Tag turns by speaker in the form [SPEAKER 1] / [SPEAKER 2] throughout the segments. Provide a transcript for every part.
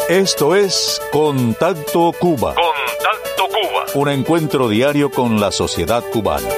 [SPEAKER 1] Esto es Contacto Cuba.
[SPEAKER 2] Contacto Cuba.
[SPEAKER 1] Un encuentro diario con la sociedad cubana.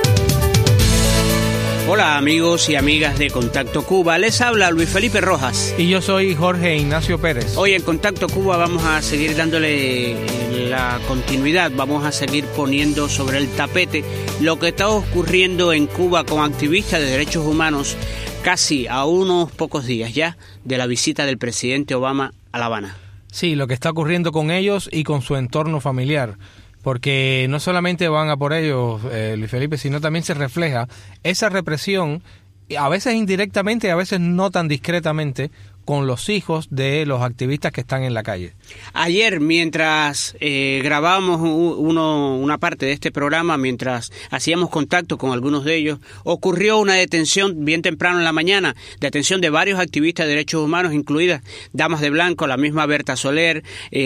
[SPEAKER 3] Hola amigos y amigas de Contacto Cuba, les habla Luis Felipe Rojas.
[SPEAKER 4] Y yo soy Jorge Ignacio Pérez.
[SPEAKER 3] Hoy en Contacto Cuba vamos a seguir dándole la continuidad, vamos a seguir poniendo sobre el tapete lo que está ocurriendo en Cuba con activistas de derechos humanos casi a unos pocos días ya de la visita del presidente Obama a La Habana.
[SPEAKER 4] Sí, lo que está ocurriendo con ellos y con su entorno familiar. Porque no solamente van a por ellos, Luis Felipe, sino también se refleja esa represión, a veces indirectamente y a veces no tan discretamente, con los hijos de los activistas que están en la calle.
[SPEAKER 3] Ayer, mientras grabábamos una parte de este programa, mientras hacíamos contacto con algunos de ellos, ocurrió una detención bien temprano en la mañana, detención de varios activistas de derechos humanos, incluidas Damas de Blanco, la misma Berta Soler,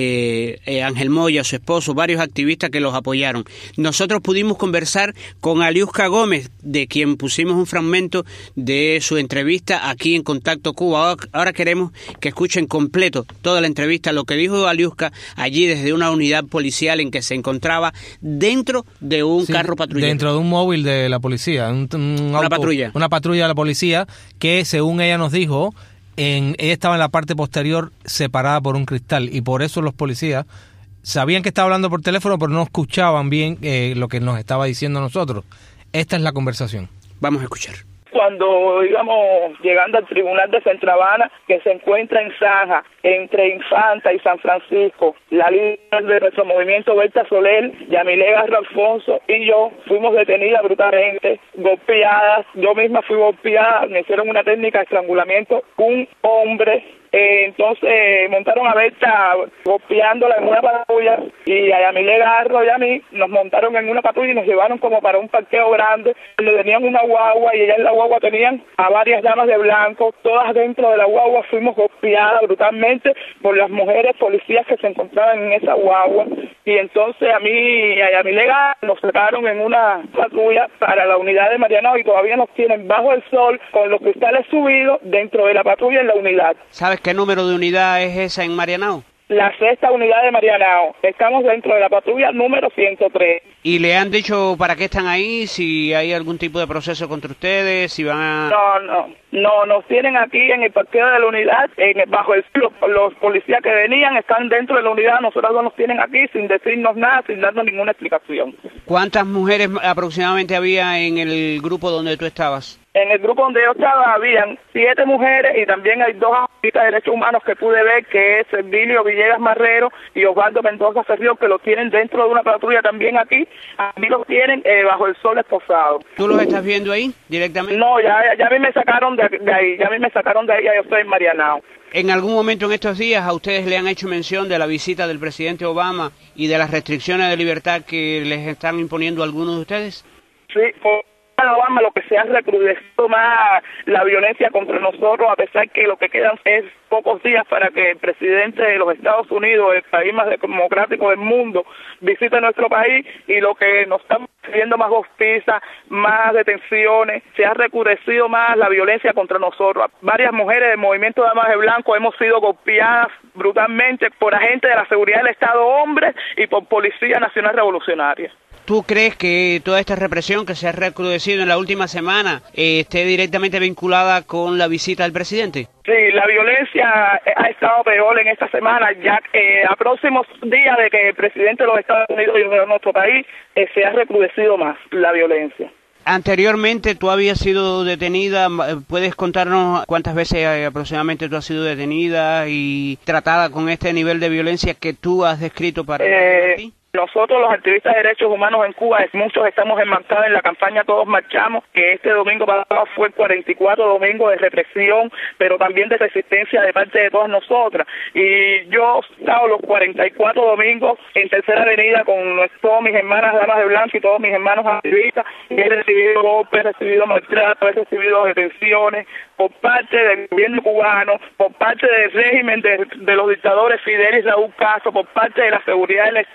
[SPEAKER 3] Ángel Moya, su esposo, varios activistas que los apoyaron. Nosotros pudimos conversar con Aliuska Gómez, de quien pusimos un fragmento de su entrevista aquí en Contacto Cuba. Ahora queremos que escuchen completo toda la entrevista, lo que dijo Aliuska allí desde una unidad policial en que se encontraba dentro de un carro patrullero.
[SPEAKER 4] Dentro de un móvil de la policía,
[SPEAKER 3] una patrulla.
[SPEAKER 4] Una patrulla de la policía que, según ella nos dijo, ella estaba en la parte posterior separada por un cristal y por eso los policías sabían que estaba hablando por teléfono pero no escuchaban bien lo que nos estaba diciendo a nosotros. Esta es la conversación.
[SPEAKER 3] Vamos a escuchar.
[SPEAKER 5] Cuando íbamos llegando al tribunal de Centro Habana, que se encuentra en Zanja, entre Infanta y San Francisco, la líder de nuestro movimiento, Berta Soler, Yamile Garro Alfonso y yo fuimos detenidas brutalmente, golpeadas. Yo misma fui golpeada, me hicieron una técnica de estrangulamiento, un hombre. Entonces montaron a Berta golpeándola en una patrulla y a Yamile Garro y a mí nos montaron en una patrulla y nos llevaron como para un parqueo grande donde tenían una guagua y allá en la guagua tenían a varias damas de blanco. Todas dentro de la guagua fuimos golpeadas brutalmente por las mujeres policías que se encontraban en esa guagua y entonces a mí y a Yamile Garro nos sacaron en una patrulla para la unidad de Marianao y todavía nos tienen bajo el sol con los cristales subidos dentro de la patrulla en la unidad.
[SPEAKER 3] ¿Sabes qué número de unidad es esa en Marianao?
[SPEAKER 5] La 6ª unidad de Marianao. Estamos dentro de la patrulla número 103.
[SPEAKER 3] ¿Y le han dicho para qué están ahí? ¿Si hay algún tipo de proceso contra ustedes? ¿Si van a...?
[SPEAKER 5] No, nos tienen aquí en el parqueo de la unidad, bajo el cielo. Los policías que venían están dentro de la unidad, nosotros no nos tienen aquí sin decirnos nada, sin darnos ninguna explicación.
[SPEAKER 3] ¿Cuántas mujeres aproximadamente había en el grupo donde tú estabas?
[SPEAKER 5] En el grupo donde yo estaba habían 7 mujeres y también hay 2 activistas de derechos humanos que pude ver, que es Servilio Villegas Marrero y Osvaldo Mendoza Ferrión, que lo tienen dentro de una patrulla también aquí. A mí los tienen bajo el sol esposado.
[SPEAKER 3] ¿Tú los estás viendo ahí directamente?
[SPEAKER 5] No, ya a mí me sacaron de ahí, ya yo estoy en Marianao.
[SPEAKER 3] ¿En algún momento en estos días a ustedes le han hecho mención de la visita del presidente Obama y de las restricciones de libertad que les están imponiendo algunos de ustedes?
[SPEAKER 5] Sí, Obama lo que se ha recrudecido más la violencia contra nosotros, a pesar que lo que quedan es pocos días para que el presidente de los Estados Unidos, el país más democrático del mundo, visite nuestro país y lo que nos están pidiendo más justicia, más detenciones, se ha recrudecido más la violencia contra nosotros. Varias mujeres del movimiento Damas de Blanco hemos sido golpeadas brutalmente por agentes de la seguridad del Estado, hombres, y por Policía Nacional Revolucionaria.
[SPEAKER 3] ¿Tú crees que toda esta represión que se ha recrudecido en la última semana esté directamente vinculada con la visita del presidente?
[SPEAKER 5] Sí, la violencia ha estado peor en esta semana, ya a próximos días de que el presidente de los Estados Unidos y de nuestro país se ha recrudecido más la violencia.
[SPEAKER 3] Anteriormente tú habías sido detenida, ¿puedes contarnos cuántas veces aproximadamente tú has sido detenida y tratada con este nivel de violencia que tú has descrito para ti?
[SPEAKER 5] Nosotros, los activistas de derechos humanos en Cuba, muchos estamos enmarcados en la campaña Todos Marchamos, que este domingo pasado fue el 44 domingo de represión, pero también de resistencia de parte de todas nosotras. Y yo he estado los 44 domingos en Tercera Avenida con todas mis hermanas Damas de Blanco y todos mis hermanos activistas, y he recibido golpes, he recibido maltrato, he recibido detenciones por parte del gobierno cubano, por parte del régimen de los dictadores Fidel y Raúl Castro, por parte de la seguridad del Estado,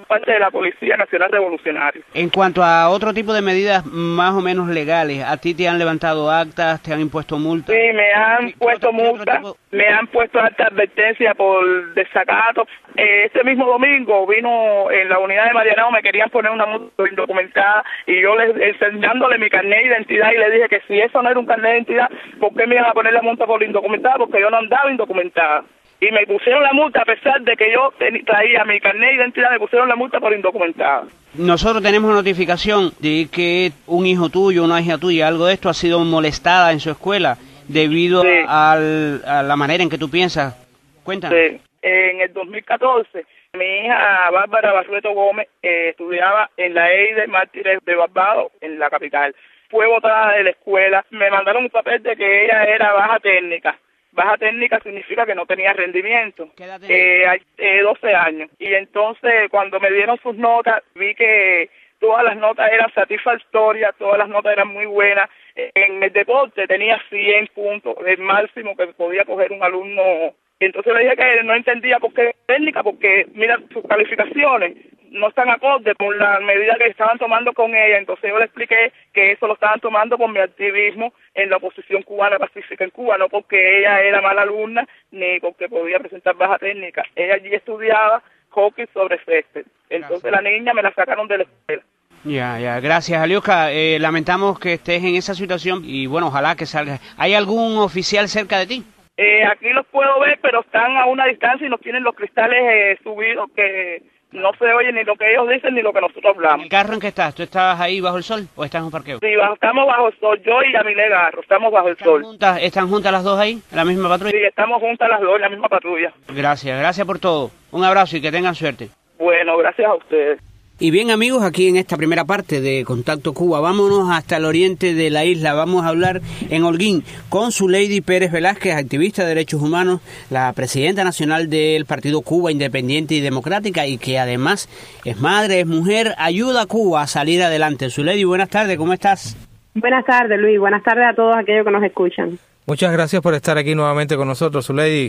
[SPEAKER 5] parte de la Policía Nacional Revolucionaria.
[SPEAKER 3] En cuanto a otro tipo de medidas más o menos legales, ¿a ti te han levantado actas, te han impuesto multas?
[SPEAKER 5] Sí, me han puesto multas, me han puesto alta advertencia por desacato. Este mismo domingo vino en la unidad de Marianao, me querían poner una multa indocumentada y yo enseñándole mi carnet de identidad y le dije que si eso no era un carnet de identidad, ¿por qué me iban a poner la multa por indocumentada? Porque yo no andaba indocumentada. Y me pusieron la multa a pesar de que yo traía mi carnet de identidad, me pusieron la multa por indocumentada.
[SPEAKER 3] Nosotros tenemos notificación de que un hijo tuyo, una hija tuya, algo de esto ha sido molestada en su escuela debido a la manera en que tú piensas. Cuéntanos.
[SPEAKER 5] Sí. En el 2014, mi hija Bárbara Barrueto Gómez estudiaba en la EIDE Mártires de Barbados, en la capital. Fue botada de la escuela. Me mandaron un papel de que ella era baja técnica. Baja técnica significa que no tenía rendimiento.
[SPEAKER 3] ¿Qué edad tenía?
[SPEAKER 5] 12 años. Y entonces, cuando me dieron sus notas, vi que todas las notas eran satisfactorias, todas las notas eran muy buenas. En el deporte tenía 100 puntos, el máximo que podía coger un alumno. Entonces le dije que no entendía por qué técnica, porque mira, sus calificaciones no están acorde con la medida que estaban tomando con ella. Entonces yo le expliqué que eso lo estaban tomando por mi activismo en la oposición cubana pacífica en Cuba, no porque ella era mala alumna ni porque podía presentar baja técnica. Ella allí estudiaba hockey sobre césped. Entonces la niña me la sacaron de la escuela.
[SPEAKER 3] Ya, gracias, Aliuska. Lamentamos que estés en esa situación y bueno, ojalá que salga. ¿Hay algún oficial cerca de ti?
[SPEAKER 5] Aquí los puedo ver, pero están a una distancia y nos tienen los cristales subidos que no se oye ni lo que ellos dicen ni lo que nosotros hablamos.
[SPEAKER 3] ¿El carro en que estás? ¿Tú estás ahí bajo el sol o estás en un parqueo?
[SPEAKER 5] Sí, estamos bajo el sol, yo y Yamile Garro, estamos bajo el sol.
[SPEAKER 3] ¿Están juntas las dos ahí, en la misma patrulla?
[SPEAKER 5] Sí, estamos juntas las dos en la misma patrulla.
[SPEAKER 3] Gracias por todo. Un abrazo y que tengan suerte.
[SPEAKER 5] Bueno, gracias a ustedes.
[SPEAKER 3] Y bien, amigos, aquí en esta primera parte de Contacto Cuba, vámonos hasta el oriente de la isla. Vamos a hablar en Holguín con Zuleidi Pérez Velázquez, activista de derechos humanos, la presidenta nacional del Partido Cuba Independiente y Democrática y que además es madre, es mujer, ayuda a Cuba a salir adelante. Zuleidi, buenas tardes, ¿cómo estás?
[SPEAKER 2] Buenas tardes, Luis. Buenas tardes a todos aquellos que nos escuchan.
[SPEAKER 4] Muchas gracias por estar aquí nuevamente con nosotros, Zuleidi.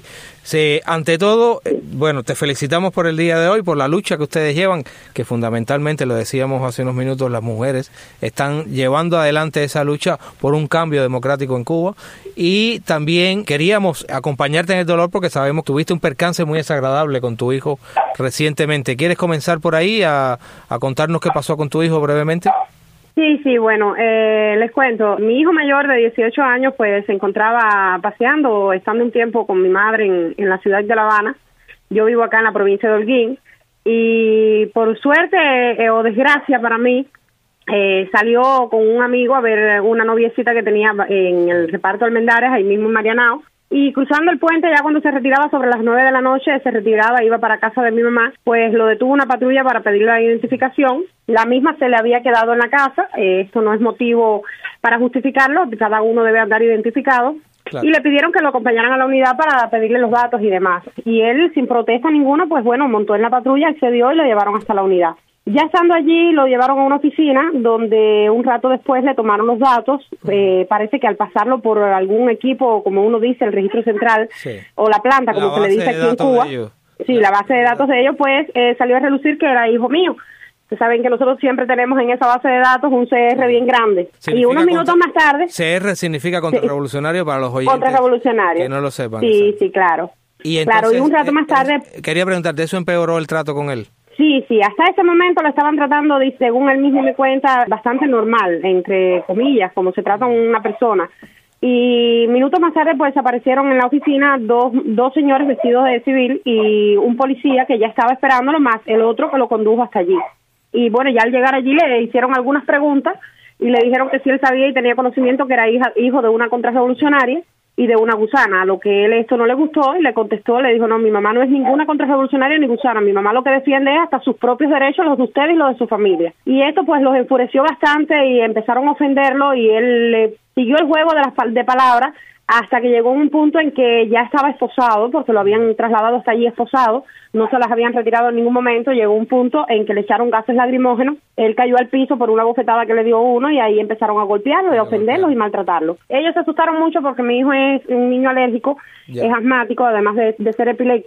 [SPEAKER 4] Ante todo, bueno, te felicitamos por el día de hoy, por la lucha que ustedes llevan, que fundamentalmente, lo decíamos hace unos minutos, las mujeres están llevando adelante esa lucha por un cambio democrático en Cuba. Y también queríamos acompañarte en el dolor porque sabemos que tuviste un percance muy desagradable con tu hijo recientemente. ¿Quieres comenzar por ahí a contarnos qué pasó con tu hijo brevemente?
[SPEAKER 2] Sí, bueno, les cuento. Mi hijo mayor de 18 años pues se encontraba paseando, estando un tiempo con mi madre en la ciudad de La Habana. Yo vivo acá en la provincia de Holguín y por suerte o desgracia para mí, salió con un amigo a ver una noviecita que tenía en el reparto Almendares, ahí mismo en Marianao. Y cruzando el puente, ya cuando se retiraba sobre las 9 de la noche, se retiraba, iba para casa de mi mamá, pues lo detuvo una patrulla para pedirle la identificación. La misma se le había quedado en la casa, esto no es motivo para justificarlo, cada uno debe andar identificado. Claro. Y le pidieron que lo acompañaran a la unidad para pedirle los datos y demás. Y él, sin protesta ninguna, pues bueno, montó en la patrulla, accedió y lo llevaron hasta la unidad. Ya estando allí, lo llevaron a una oficina donde un rato después le tomaron los datos. Parece que al pasarlo por algún equipo, como uno dice, el registro central, sí, o la planta, como se le dice aquí en Cuba, sí, la base de datos de ellos, pues salió a relucir que era hijo mío. Ustedes saben que nosotros siempre tenemos en esa base de datos un CR bien grande. Y unos minutos más tarde...
[SPEAKER 4] CR significa contrarrevolucionario para los oyentes
[SPEAKER 2] contrarrevolucionario,
[SPEAKER 4] que no lo sepan.
[SPEAKER 2] Sí, sí, claro.
[SPEAKER 4] Y entonces,
[SPEAKER 2] claro, y un rato más tarde...
[SPEAKER 4] Quería preguntarte, ¿eso empeoró el trato con él?
[SPEAKER 2] Sí, hasta ese momento lo estaban tratando, según él mismo me cuenta, bastante normal, entre comillas, como se trata una persona. Y minutos más tarde, pues, aparecieron en la oficina dos señores vestidos de civil y un policía que ya estaba esperándolo, más el otro que lo condujo hasta allí. Y bueno, ya al llegar allí le hicieron algunas preguntas y le dijeron que sí él sabía y tenía conocimiento que era hijo de una contrarrevolucionaria y de una gusana, a lo que él esto no le gustó y le contestó, le dijo, no, mi mamá no es ninguna contrarrevolucionaria ni gusana, mi mamá lo que defiende es hasta sus propios derechos, los de ustedes y los de su familia. Y esto pues los enfureció bastante y empezaron a ofenderlo y él le siguió el juego de palabras hasta que llegó un punto en que ya estaba esposado, porque lo habían trasladado hasta allí esposado, no se las habían retirado en ningún momento, llegó un punto en que le echaron gases lacrimógenos, él cayó al piso por una bofetada que le dio uno y ahí empezaron a golpearlo y a ofenderlo y maltratarlo. Ellos se asustaron mucho porque mi hijo es un niño alérgico, es asmático, además de ser epiléptico,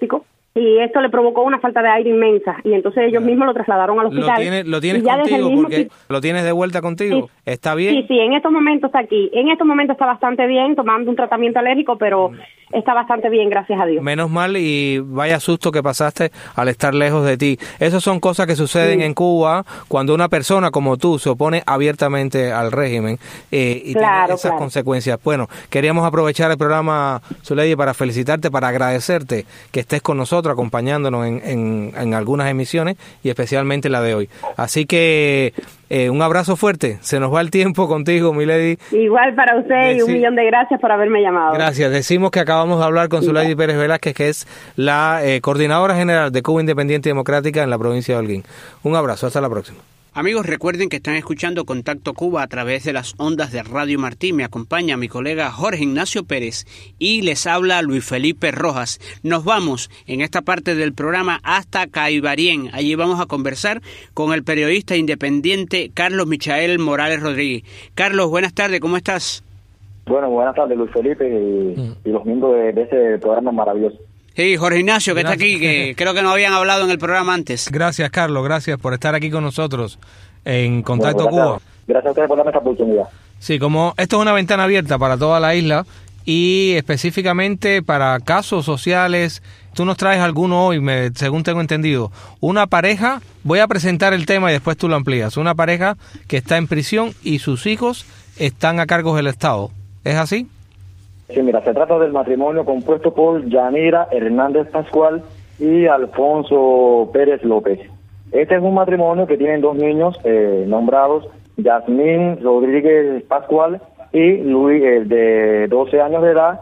[SPEAKER 2] y esto le provocó una falta de aire inmensa, y entonces ellos mismos lo trasladaron al hospital.
[SPEAKER 4] ¿Lo tienes contigo? Porque ¿lo tienes de vuelta contigo? Sí. ¿Está bien?
[SPEAKER 2] Sí, en estos momentos está aquí. En estos momentos está bastante bien, tomando un tratamiento alérgico, pero está bastante bien, gracias a Dios.
[SPEAKER 4] Menos mal, y vaya susto que pasaste al estar lejos de ti. Esas son cosas que suceden en Cuba cuando una persona como tú se opone abiertamente al régimen y tiene esas consecuencias. Bueno, queríamos aprovechar el programa, Zuleydi, para felicitarte, para agradecerte que estés con nosotros, acompañándonos en algunas emisiones y especialmente la de hoy. Así que un abrazo fuerte. Se nos va el tiempo contigo, milady.
[SPEAKER 2] Igual para usted y un millón de gracias por haberme llamado.
[SPEAKER 4] Gracias. Decimos que acabamos de hablar con Zuleydi Pérez Velázquez, que es la coordinadora general de Cuba Independiente y Democrática en la provincia de Holguín. Un abrazo. Hasta la próxima.
[SPEAKER 3] Amigos, recuerden que están escuchando Contacto Cuba a través de las ondas de Radio Martí. Me acompaña mi colega Jorge Ignacio Pérez y les habla Luis Felipe Rojas. Nos vamos en esta parte del programa hasta Caibarien. Allí vamos a conversar con el periodista independiente Carlos Michael Morales Rodríguez. Carlos, buenas tardes, ¿cómo estás?
[SPEAKER 6] Bueno, buenas tardes, Luis Felipe y los miembros de ese programa maravilloso.
[SPEAKER 3] Sí, Jorge Ignacio, que gracias. Está aquí, que creo que no habían hablado en el programa antes.
[SPEAKER 4] Gracias, Carlos, gracias por estar aquí con nosotros en Contacto Cuba.
[SPEAKER 6] Gracias a ustedes por darme esta oportunidad.
[SPEAKER 4] Sí, como esto es una ventana abierta para toda la isla y específicamente para casos sociales, tú nos traes alguno hoy, según tengo entendido, una pareja, voy a presentar el tema y después tú lo amplías, una pareja que está en prisión y sus hijos están a cargo del Estado, ¿es así?
[SPEAKER 6] Sí, mira, se trata del matrimonio compuesto por Yanira Hernández Pascual y Alfonso Pérez López. Este es un matrimonio que tienen dos niños nombrados Yasmín Rodríguez Pascual y Luis, de 12 años de edad,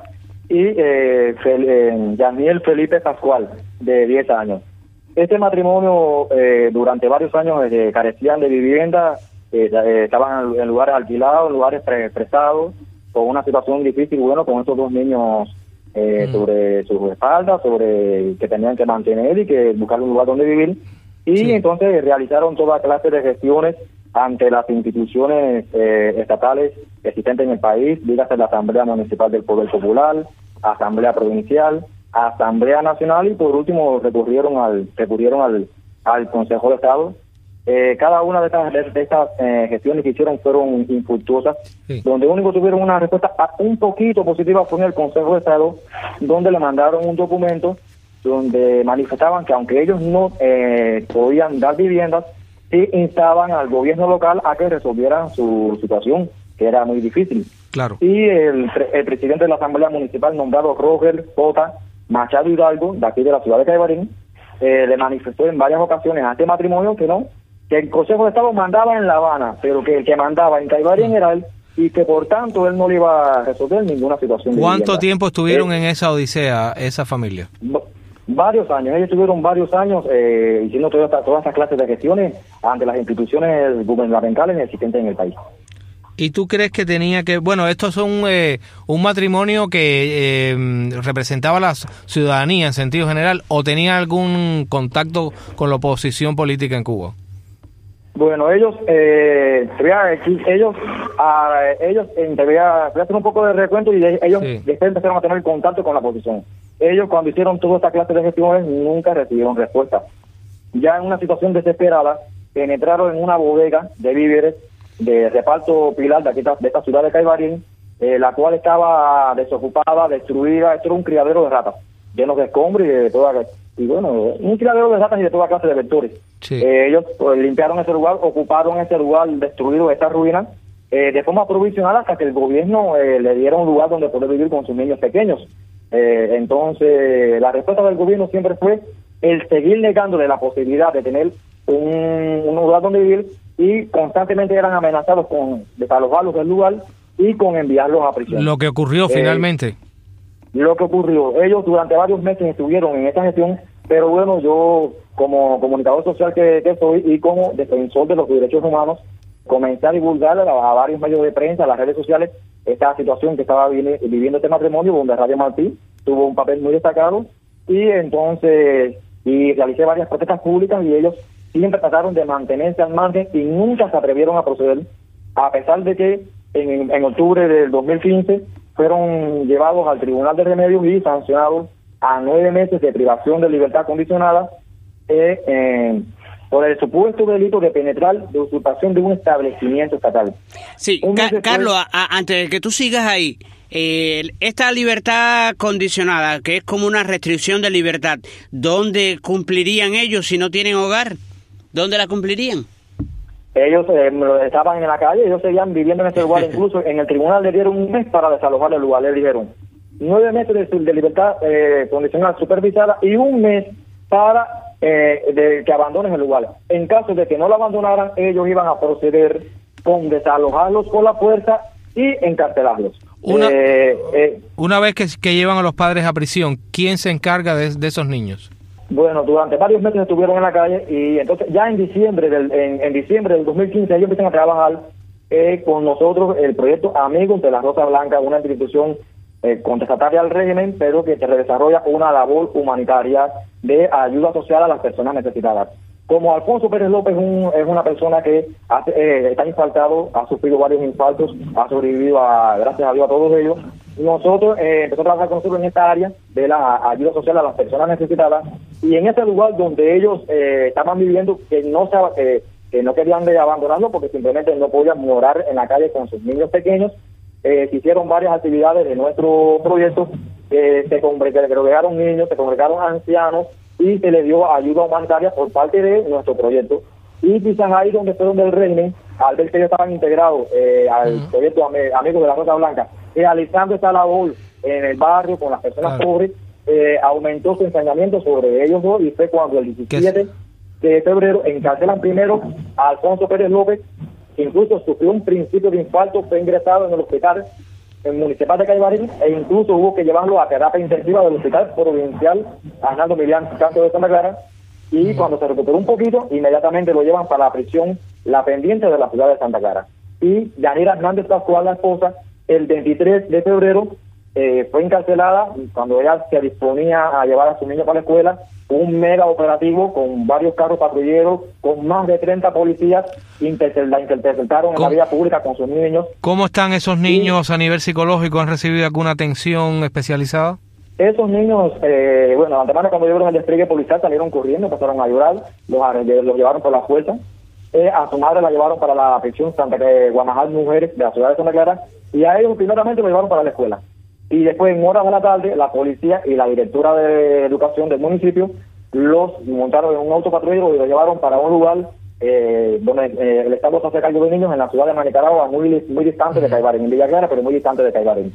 [SPEAKER 6] y Yasmiel Felipe Pascual, de 10 años. Este matrimonio durante varios años carecían de vivienda, estaban en lugares alquilados, en lugares prestados, con una situación difícil, bueno, con estos dos niños sobre sus espaldas, sobre que tenían que mantener y que buscar un lugar donde vivir, y entonces realizaron toda clase de gestiones ante las instituciones estatales existentes en el país, dígase la Asamblea Municipal del Poder Popular, Asamblea Provincial, Asamblea Nacional, y por último recurrieron al Consejo de Estado. Cada una de estas gestiones que hicieron fueron infructuosas, donde único tuvieron una respuesta un poquito positiva fue en el Consejo de Estado, donde le mandaron un documento donde manifestaban que aunque ellos no podían dar viviendas, sí instaban al gobierno local a que resolvieran su situación, que era muy difícil.
[SPEAKER 4] Claro.
[SPEAKER 6] Y el presidente de la Asamblea Municipal, nombrado Roger J. Machado Hidalgo, de aquí de la ciudad de Caibarín, le manifestó en varias ocasiones a este matrimonio que el Consejo de Estado mandaba en La Habana, pero que el que mandaba en Caibarín era él, y que por tanto él no le iba a resolver ninguna situación.
[SPEAKER 4] ¿Cuánto tiempo estuvieron en esa odisea, esa familia?
[SPEAKER 6] Varios años, ellos estuvieron varios años haciendo todas estas clases de gestiones ante las instituciones gubernamentales existentes en el país.
[SPEAKER 4] ¿Y tú crees que tenía que... Bueno, estos son un matrimonio que representaba a la ciudadanía en sentido general, o tenía algún contacto con la oposición política en Cuba?
[SPEAKER 6] Bueno, ellos, voy a hacer un poco de recuento, y ellos después empezaron a tener contacto con la oposición. Ellos, cuando hicieron toda esta clase de gestiones, nunca recibieron respuesta. Ya en una situación desesperada, penetraron en una bodega de víveres de reparto Pilar de esta ciudad de Caibarín, la cual estaba desocupada, destruida. Esto era un criadero de ratas, lleno de escombros un criadero de ratas y de toda clase de vectores. Ellos limpiaron ese lugar, ocuparon ese lugar destruido, esta ruina, de forma provisional, hasta que el gobierno le diera un lugar donde poder vivir con sus niños pequeños. Entonces la respuesta del gobierno siempre fue el seguir negándole la posibilidad de tener un lugar donde vivir, y constantemente eran amenazados con desalojarlos del lugar y con enviarlos a prisión.
[SPEAKER 4] Lo que ocurrió finalmente.
[SPEAKER 6] Lo que ocurrió, ellos durante varios meses estuvieron en esta gestión, pero bueno, yo como comunicador social que soy y como defensor de los derechos humanos, comencé a divulgar a varios medios de prensa, a las redes sociales, esta situación que estaba viviendo este matrimonio, donde Radio Martí tuvo un papel muy destacado, y entonces realicé varias protestas públicas, y ellos siempre trataron de mantenerse al margen y nunca se atrevieron a proceder, a pesar de que en octubre del 2015 fueron llevados al Tribunal de Remedios y sancionados a 9 meses de privación de libertad condicionada por el supuesto delito de penetrar de usurpación de un establecimiento estatal.
[SPEAKER 3] Sí, Carlos, antes de que tú sigas ahí, esta libertad condicionada, que es como una restricción de libertad, ¿dónde cumplirían ellos si no tienen hogar? ¿Dónde la cumplirían?
[SPEAKER 6] Ellos estaban en la calle, ellos seguían viviendo en ese lugar, incluso en el tribunal le dieron un mes para desalojar el lugar, le dijeron 9 meses de libertad condicional supervisada y un mes para de que abandonen el lugar. En caso de que no lo abandonaran, ellos iban a proceder con desalojarlos con la fuerza y encarcelarlos.
[SPEAKER 4] Una vez que llevan a los padres a prisión, ¿quién se encarga de esos niños?
[SPEAKER 6] Bueno, durante varios meses estuvieron en la calle y entonces ya en diciembre del 2015 ellos empiezan a trabajar con nosotros el proyecto Amigos de la Rosa Blanca, una institución contestataria al régimen, pero que desarrolla una labor humanitaria de ayuda social a las personas necesitadas. Como Alfonso Pérez López es una persona que está infartado, ha sufrido varios infartos, ha sobrevivido gracias a Dios a todos ellos, nosotros empezamos a trabajar con nosotros en esta área de la ayuda social a las personas necesitadas, y en ese lugar donde ellos estaban viviendo, que no querían de abandonarlo porque simplemente no podían morar en la calle con sus niños pequeños, se hicieron varias actividades de nuestro proyecto, se congregaron niños, se congregaron ancianos y se le dio ayuda humanitaria por parte de nuestro proyecto. Y quizás ahí donde fue donde el régimen, al ver que ellos estaban integrados al proyecto Amigos de la Rosa Blanca, realizando esta labor en el barrio con las personas pobres, aumentó su ensañamiento sobre ellos dos, y fue cuando el 17 de febrero encarcelan primero a Alfonso Pérez López, que incluso sufrió un principio de infarto, fue ingresado en el hospital municipal de Caibarín, e incluso hubo que llevarlo a terapia intensiva del hospital provincial Arnaldo Milián Canto de Santa Clara, y cuando se recuperó un poquito, inmediatamente lo llevan para la prisión La Pendiente de la ciudad de Santa Clara. Y Yanira Hernández Pascual, la esposa, el 23 de febrero fue encarcelada cuando ella se disponía a llevar a su niño para la escuela. Un mega operativo con varios carros patrulleros, con más de 30 policías, la interceptaron en la vía pública con sus niños.
[SPEAKER 4] ¿Cómo están esos niños a nivel psicológico? ¿Han recibido alguna atención especializada?
[SPEAKER 6] Esos niños, bueno, antemano cuando vieron el despliegue policial salieron corriendo, pasaron a llorar, los llevaron por la fuerza. A su madre la llevaron para la prisión Guamajal Mujeres de la ciudad de Santa Clara, y a ellos primeramente lo llevaron para la escuela. Y después, en horas de la tarde, la policía y la directora de educación del municipio los montaron en un auto patrullero y los llevaron para un lugar donde el Estado se hace cargo de niños en la ciudad de Manicaragua, muy distante de Caibarín, en Villa Clara, pero muy distante de Caibarín.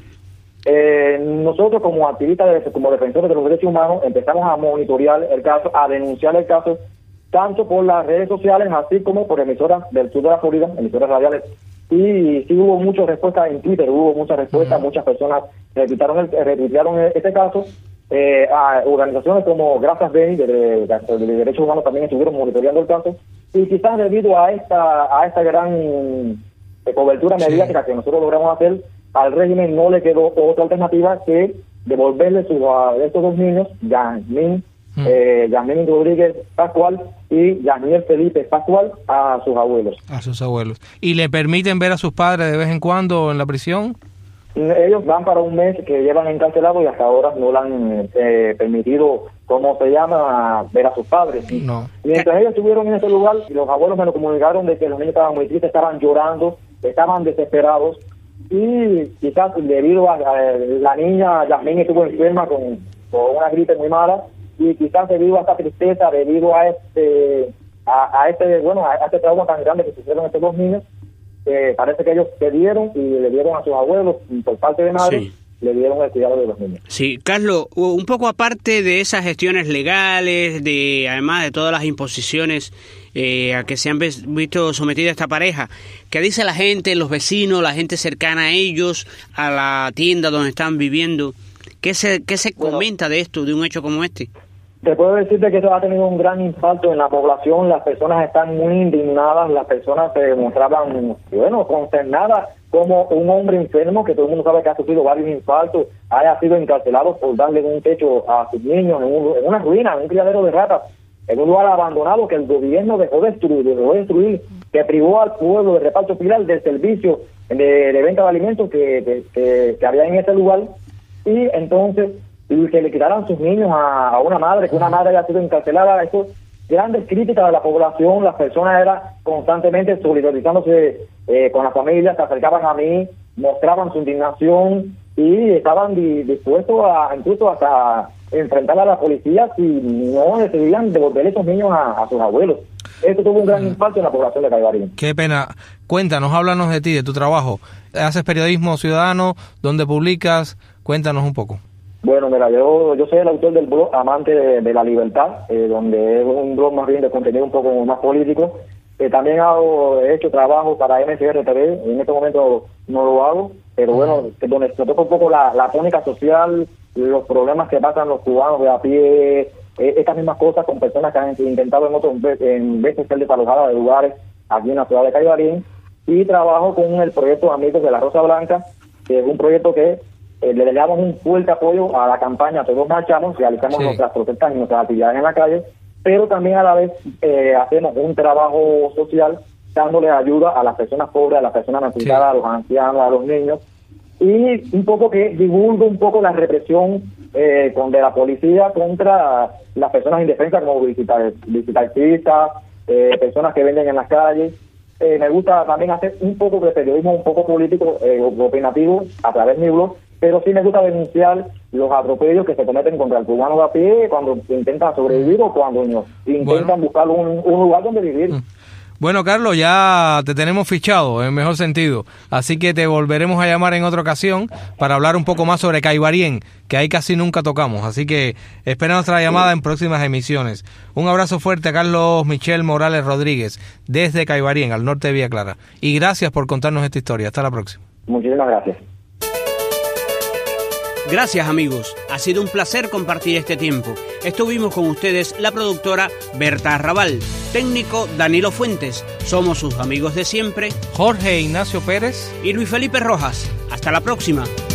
[SPEAKER 6] Nosotros como activistas, como defensores de los derechos humanos, empezamos a monitorear el caso, a denunciar el caso, tanto por las redes sociales, así como por emisoras del sur de la Florida, emisoras radiales. Y sí hubo muchas respuestas en Twitter, muchas personas retuitearon este caso. A organizaciones como Gracias Beni de Derechos Humanos también estuvieron monitoreando el caso, y quizás debido a esta gran cobertura mediática que nosotros logramos hacer, al régimen no le quedó otra alternativa que devolverle a estos dos niños, Yasmín Rodríguez Pascual y Yasmín Felipe Pascual, a sus abuelos.
[SPEAKER 4] ¿Y le permiten ver a sus padres de vez en cuando en la prisión?
[SPEAKER 6] Ellos van para un mes que llevan encarcelados y hasta ahora no le han permitido, ver a sus padres.
[SPEAKER 4] No.
[SPEAKER 6] Mientras ellos estuvieron en ese lugar, los abuelos me lo comunicaron de que los niños estaban muy tristes, estaban llorando, estaban desesperados, y quizás debido a la niña Yasmín estuvo enferma con una gripe muy mala, y quizás debido a esta tristeza, debido a este trauma tan grande que sufrieron estos dos niños, parece que ellos cedieron y le dieron a sus abuelos, por parte de madre, le dieron el cuidado de los niños.
[SPEAKER 3] Sí, Carlos, un poco aparte de esas gestiones legales, además de todas las imposiciones a que se han visto sometida esta pareja, ¿qué dice la gente, los vecinos, la gente cercana a ellos, a la tienda donde están viviendo? ¿Qué se comenta de esto, de un hecho como este?
[SPEAKER 6] Te puedo decirte que esto ha tenido un gran impacto en la población. Las personas están muy indignadas, las personas se mostraban, consternadas, como un hombre enfermo, que todo el mundo sabe que ha sufrido varios infartos, haya sido encarcelado por darle un techo a sus niños en una ruina, en un criadero de ratas, en un lugar abandonado que el gobierno dejó destruir, que privó al pueblo de Reparto Pilar del servicio de venta de alimentos que había en ese lugar. Y entonces y que le quitaran sus niños a una madre, que una madre haya sido encarcelada. Eso, grandes críticas de la población, las personas eran constantemente solidarizándose con las familias, se acercaban a mí, mostraban su indignación y estaban dispuestos a incluso hasta enfrentar a la policía si no decidían devolver esos niños a sus abuelos. Esto tuvo un gran impacto en la población de Caibarín.
[SPEAKER 4] Qué pena. Cuéntanos, háblanos de ti, de tu trabajo. ¿Haces periodismo ciudadano? ¿Dónde publicas? Cuéntanos un poco.
[SPEAKER 6] Bueno, mira, yo soy el autor del blog Amante de la Libertad, donde es un blog más bien de contenido un poco más político. También he hecho trabajo para MCR TV, en este momento no lo hago, pero bueno, donde se toca un poco la tónica social, los problemas que pasan los cubanos de a pie, estas mismas cosas con personas que han intentado en veces ser desalojadas de lugares aquí en la ciudad de Caibarín, y trabajo con el proyecto Amigos de la Rosa Blanca, que es un proyecto que le damos un fuerte apoyo a la campaña. Todos marchamos, realizamos nuestras protestas y nuestras actividades en la calle, pero también a la vez hacemos un trabajo social dándole ayuda a las personas pobres, a las personas necesitadas, a los ancianos, a los niños, y un poco que divulgo un poco la represión de la policía contra las personas indefensas como bicicletistas, personas que venden en las calles. Me gusta también hacer un poco de periodismo, un poco político, opinativo a través de mi blog, pero sí me gusta denunciar los atropellos que se cometen contra el cubano de a pie cuando intentan sobrevivir o cuando intentan buscar un lugar donde vivir.
[SPEAKER 4] Bueno, Carlos, ya te tenemos fichado, en mejor sentido, así que te volveremos a llamar en otra ocasión para hablar un poco más sobre Caibarín, que ahí casi nunca tocamos, así que espera nuestra llamada en próximas emisiones. Un abrazo fuerte a Carlos Michel Morales Rodríguez, desde Caibarín, al norte de Villa Clara, y gracias por contarnos esta historia. Hasta la próxima.
[SPEAKER 6] Muchísimas gracias.
[SPEAKER 3] Gracias, amigos. Ha sido un placer compartir este tiempo. Estuvimos con ustedes la productora Berta Arrabal, técnico Danilo Fuentes. Somos sus amigos de siempre,
[SPEAKER 4] Jorge Ignacio Pérez
[SPEAKER 3] y Luis Felipe Rojas. Hasta la próxima.